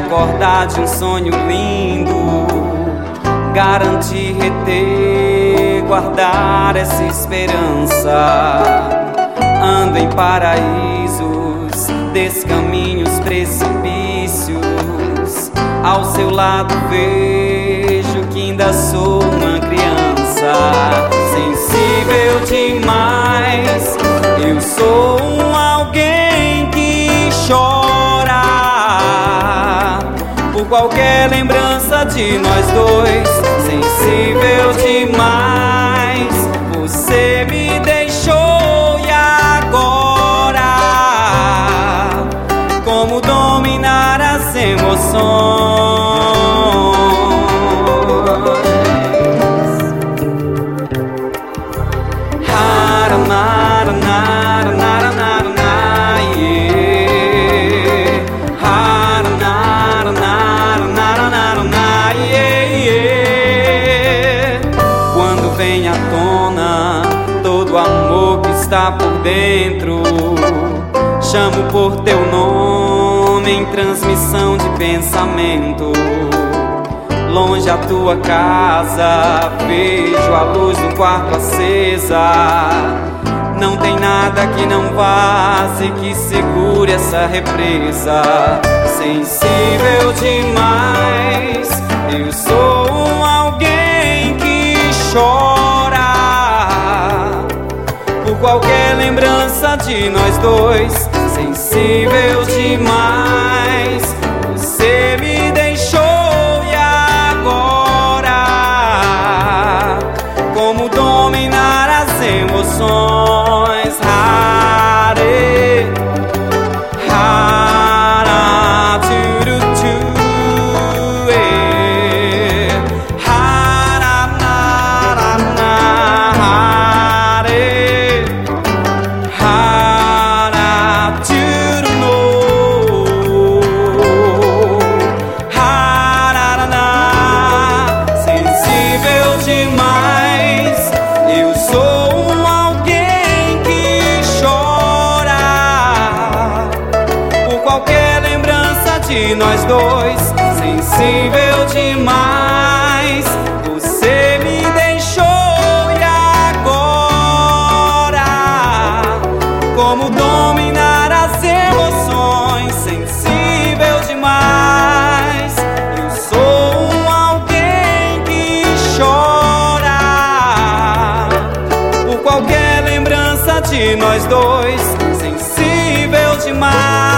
acordar de um sonho lindo, garantir, reter, guardar essa esperança. Ando em paraísos, descaminhos, precipícios. Ao seu lado vejo que ainda sou uma criança, sensível demais. Eu sou alguém que chora por qualquer lembrança de nós dois. Sensível demais, você me deixou e agora como dominar as emoções? Vem à tona todo o amor que está por dentro, chamo por teu nome em transmissão de pensamento. Longe a tua casa, vejo a luz do quarto acesa. Não tem nada que não vaze, que segure essa represa. Sensível demais, eu sou alguém que chora por qualquer lembrança de nós dois. Sensível demais, você me deixou e agora como dominar as emoções? Hare, hara, turutu, hara, narana, hare, hara, turuno, hararana. Sensível demais, eu sou alguém que chora por qualquer lembrança de nós dois. Sensível demais, você me deixou e agora como dominar as emoções? Sensível demais, eu sou alguém que chora por qualquer lembrança de nós dois. Sensível demais.